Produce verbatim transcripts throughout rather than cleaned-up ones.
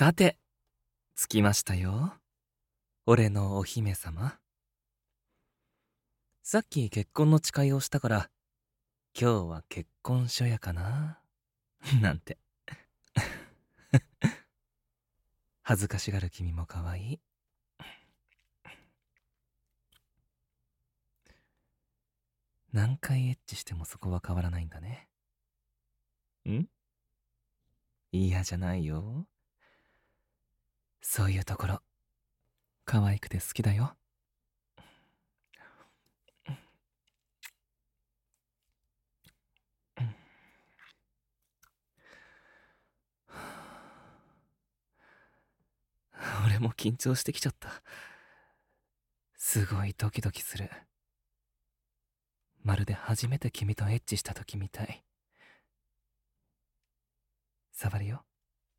さて、着きましたよ。俺のお姫様。さっき結婚の誓いをしたから、今日は結婚書やかななんて。恥ずかしがる君も可愛い。何回エッチしてもそこは変わらないんだね。ん？嫌じゃないよ。そういうところ、可愛くて好きだよ。俺も緊張してきちゃった。すごいドキドキする。まるで初めて君とエッチした時みたい。触るよ。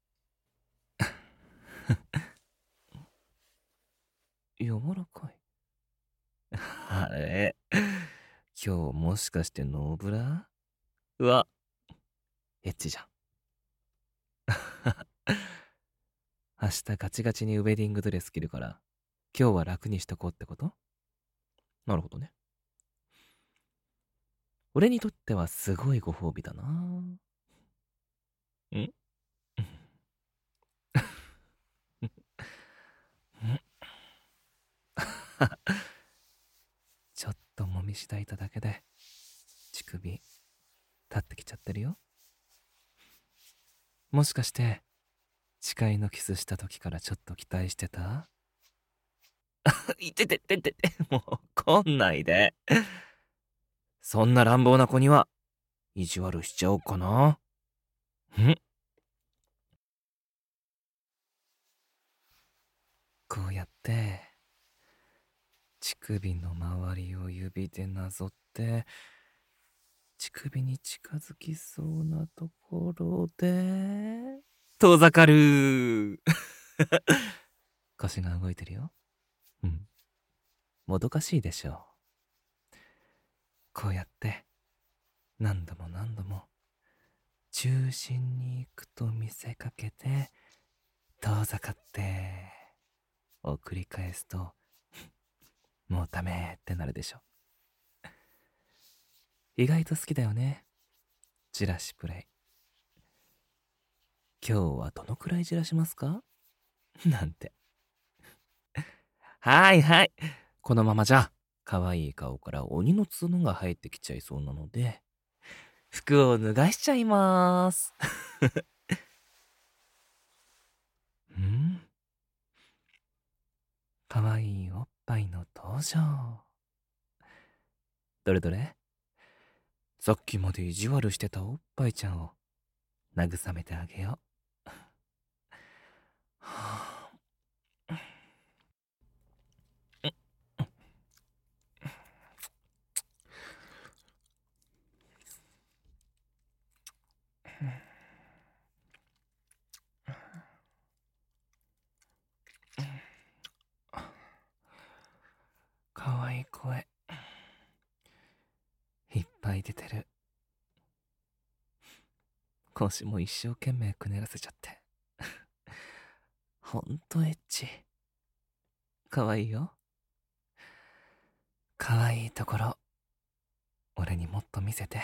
柔らかい。あれ、今日もしかしてノーブラ？うわ、エッチじゃん。明日ガチガチにウェディングドレス着るから、今日は楽にしとこうってこと？なるほどね。俺にとってはすごいご褒美だな。ん？ちょっともみしだいただけで乳首立ってきちゃってるよ。もしかして誓いのキスした時からちょっと期待してた？いててててて、もう来んないで。そんな乱暴な子には意地悪しちゃおうかな。ん？こうやって乳首の周りを指でなぞって乳首に近づきそうなところで遠ざかる。腰が動いてるよ。うん。もどかしいでしょう。こうやって何度も何度も中心に行くと見せかけて遠ざかってを繰り返すともうダメってなるでしょ。意外と好きだよね、じらしプレイ。今日はどのくらいじらしますか？なんて。はいはい。このままじゃ可愛い顔から鬼の角が生えてきちゃいそうなので服を脱がしちゃいまーす。ん？可愛いおっぱいの登場。どれどれ？さっきまで意地悪してたおっぱいちゃんを慰めてあげよう。はあ、かわいい声いっぱい出てる。腰も一生懸命くねらせちゃってほんとエッチ。かわいいよ。かわいいところ俺にもっと見せて。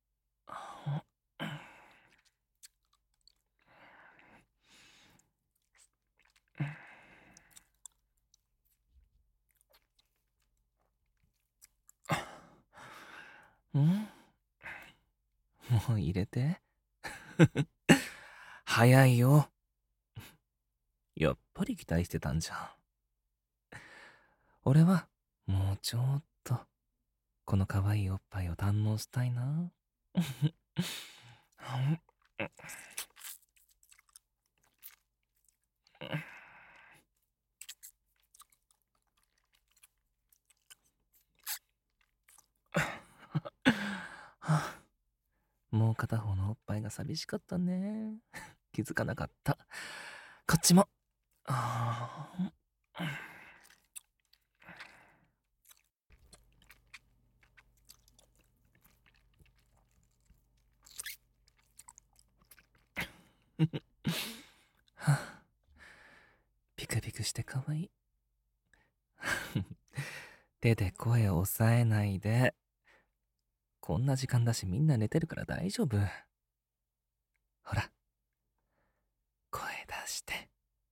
ん？もう入れて。早いよ。やっぱり期待してたんじゃん。俺はもうちょっとこの可愛いおっぱいを堪能したいな。もう片方のおっぱいが寂しかったね。気づかなかった。こっちも。あクビクしてかわいい。手で声を抑えないで。こんな時間だしみんな寝てるから大丈夫。ほら、声出して。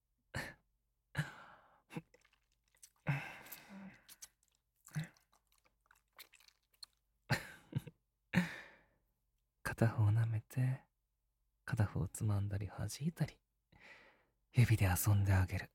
片方舐めて、片方つまんだり弾いたり、指で遊んであげる。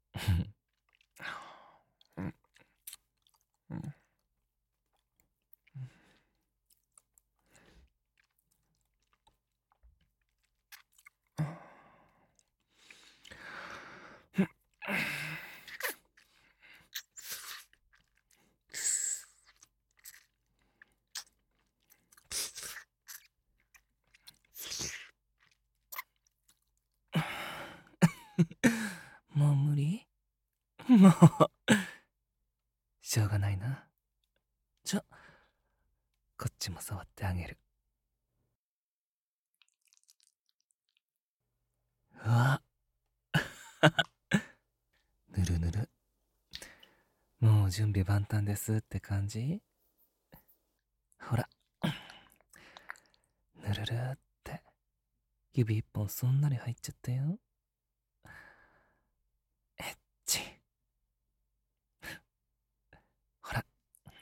もう無理？もうしょうがないな。じゃ、こっちも触ってあげる。うわぬるぬる。もう準備万端ですって感じ？ほら。ぬるるって。指一本すんなり入っちゃったよ。エッチ。ほら。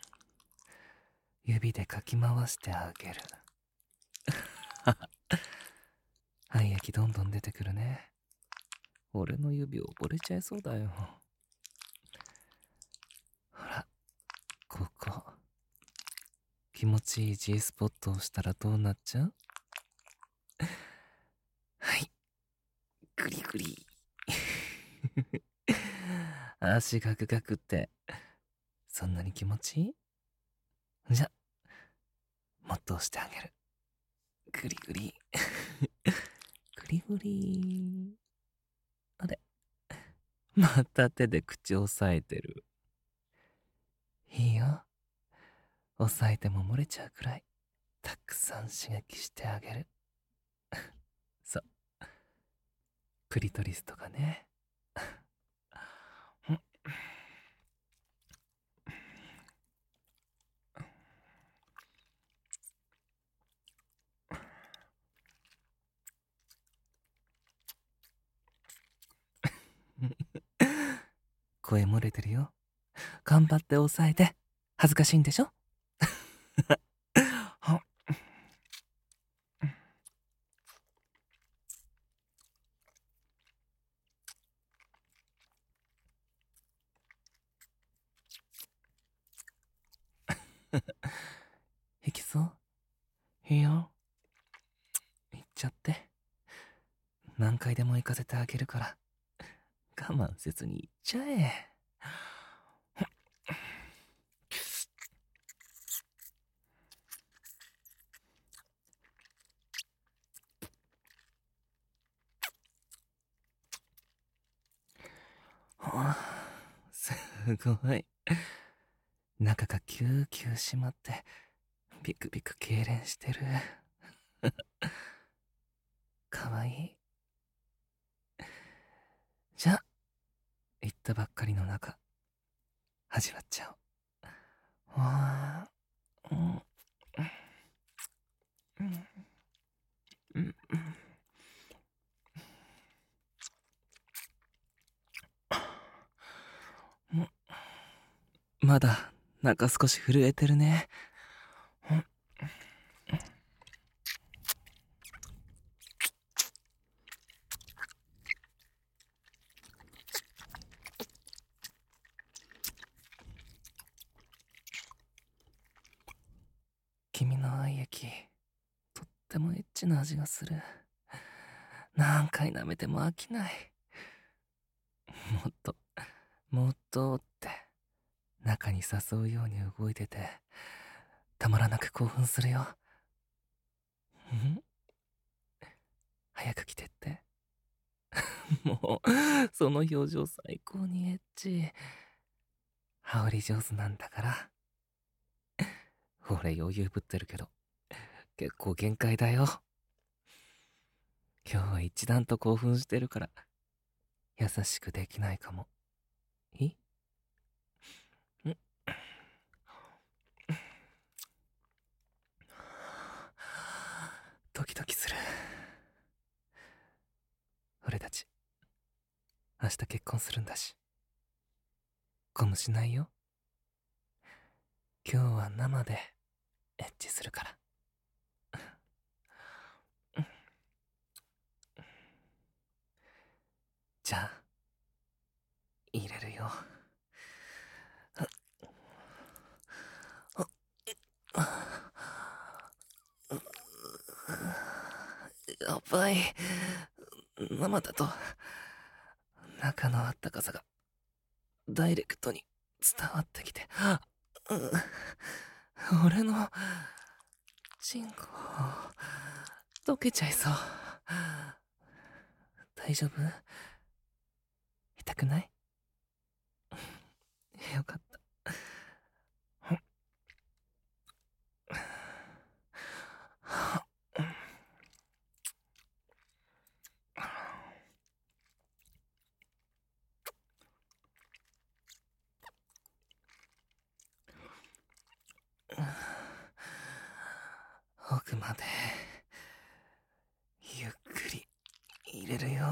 指でかき回してあげる。廃液どんどん出てくるね。俺の指溺れちゃいそうだよ。ほら、ここ。気持ちいい G スポットをしたらどうなっちゃう？はい。グリグリ。足ガクガクって、そんなに気持ちいい？じゃ、もっと押してあげる。グリグリ。グリグリ。あれ？また手で口を押さえてる。いいよ。押さえても漏れちゃうくらい、たくさん刺激してあげる。そう。クリトリスとかね。声漏れてるよ。頑張って押さえて。恥ずかしいんでしょ？いきそう？いいよ。行っちゃって。何回でも行かせてあげるから、我慢せずに行っちゃえ。すごい。中がキューキュー締まって、ビクビク痙攣してる。かわいい。じゃあ、行ったばっかりの中、始まっちゃおう。わー、うん、うん、うん、うん。まだ、中少し震えてるね。君の愛液、とってもエッチな味がする。何回舐めても飽きない。もっと、もっとって、中に誘うように動いてて、たまらなく興奮するよ。ん？早く来てって。もう、その表情最高にエッチ。羽織上手なんだから。俺余裕ぶってるけど、結構限界だよ。今日は一段と興奮してるから、 優しくできないかも。いい？んドキドキする。俺たち明日結婚するんだし、ゴムしないよ。今日は生でエッチするから。じゃあ入れるよ。やばい。生だと中のあったかさがダイレクトに伝わってきて、うん、俺のチンコ溶けちゃいそう。大丈夫？痛くない？よかった。奥までゆっくり入れるよ。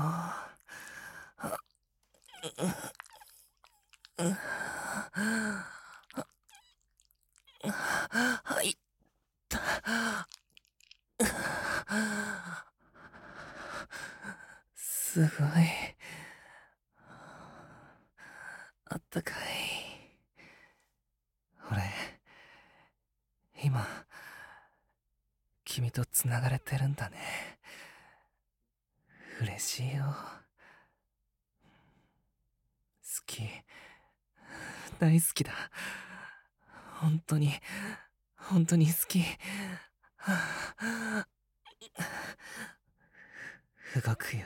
入った。すごいあったかい。俺今君とつながれてるんだね。嬉しいよ。好き、大好きだ。本当に本当に好き。動くよ。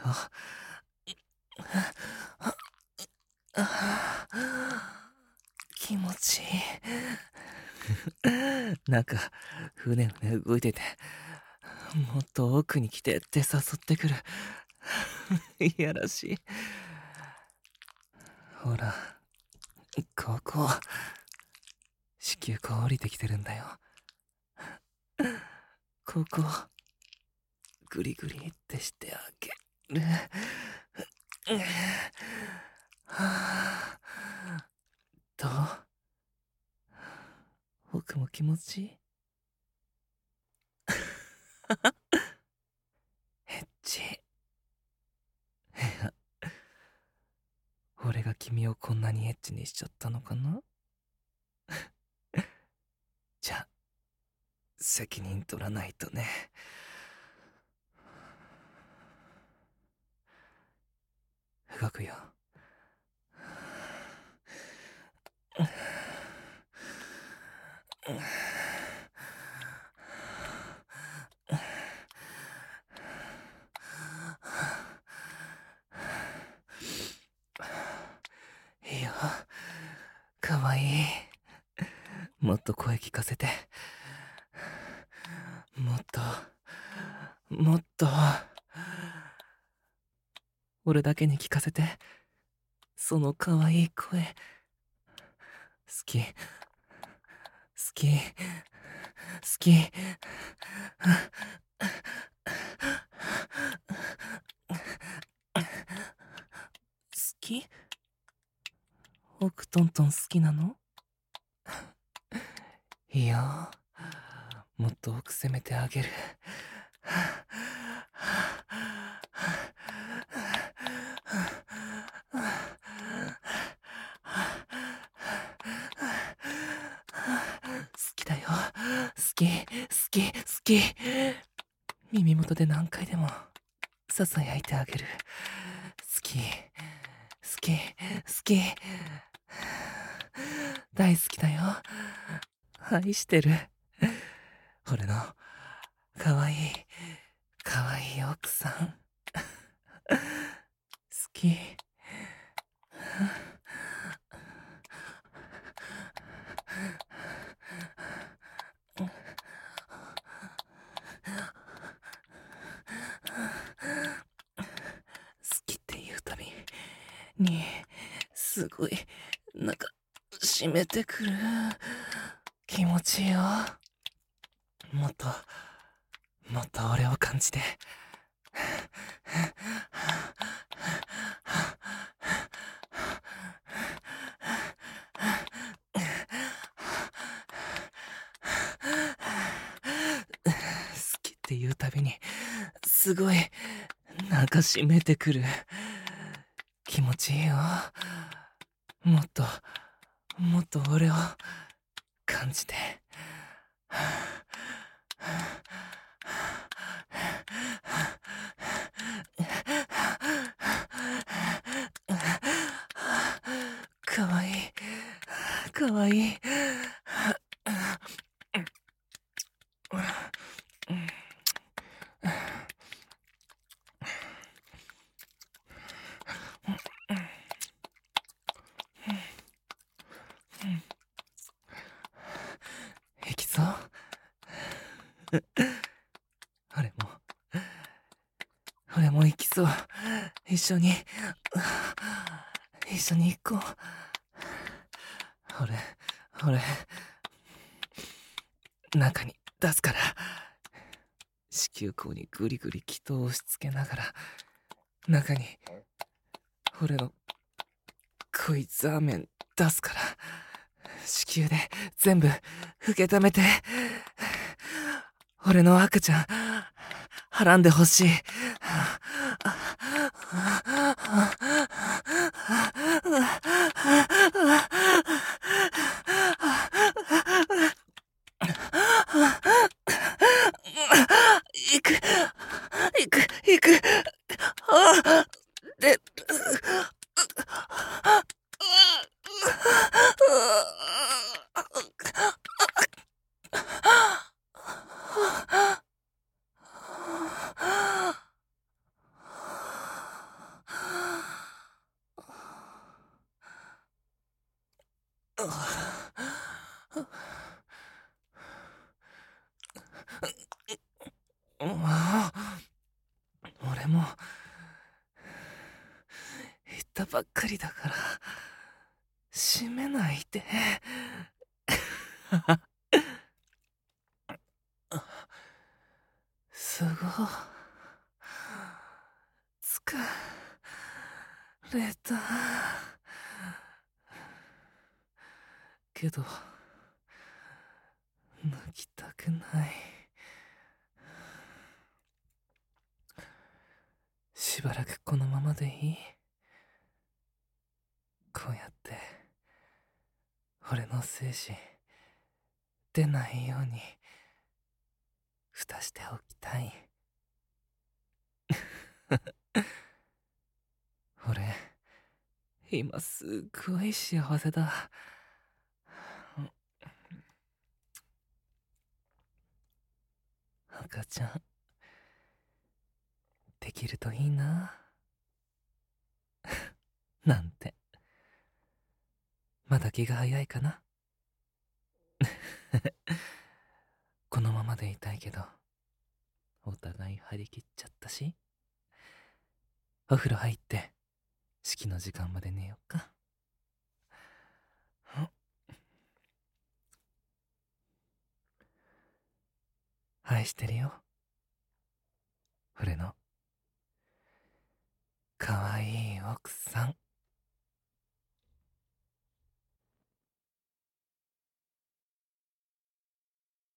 気持ちいい。なんかふねふね動いてて、もっと奥に来てって誘ってくる。いやらしい。ほら、ここ子宮口降りてきてるんだよ。ここグリグリってしてあげる。どう？僕も気持ちいい？エッチ。いや、俺が君をこんなにエッチにしちゃったのかな。じゃあ責任取らないとね。動くよ。いいよ、かわいい。もっと声聞かせて。もっともっと俺だけに聞かせて。そのかわいい声。好き好き好き。好き？奥トントン好きなの？いいよ、もっと奥攻めてあげる。好きだよ。好き好き好き。耳元で何回でもささやいてあげる。好き好き好き。大好きだよ。愛してる。俺のかわいいかわいい奥さん。好き。好きって言うたびにすごいなんか締めてくる。気持ちいいよ。もっともっと俺を感じて。好きって言うたびにすごいなんか締めてくる。気持ちいいよ。もっともっと俺を感じて。かわいいかわいい。いきそう。俺も俺も行きそう。一緒に一緒に行こう。俺俺中に出すから。子宮口にグリグリ気筒を押し付けながら中に俺のこいザーメン出すから。子宮で全部受け止めて。俺の赤ちゃんはらんでほしい。行く行く行く。あで俺も言ったばっかりだから閉めないで。すごい疲れたけど抜きたくない。しばらくこのままでいい？こうやって俺の精子出ないように蓋しておきたい。俺今すっごい幸せだ。赤ちゃんできるといいな。なんてまだ気が早いかな。このままでいたいけどお互い張り切っちゃったし、お風呂入って式の時間まで寝よっか。愛してるよ俺のかわいい奥さん。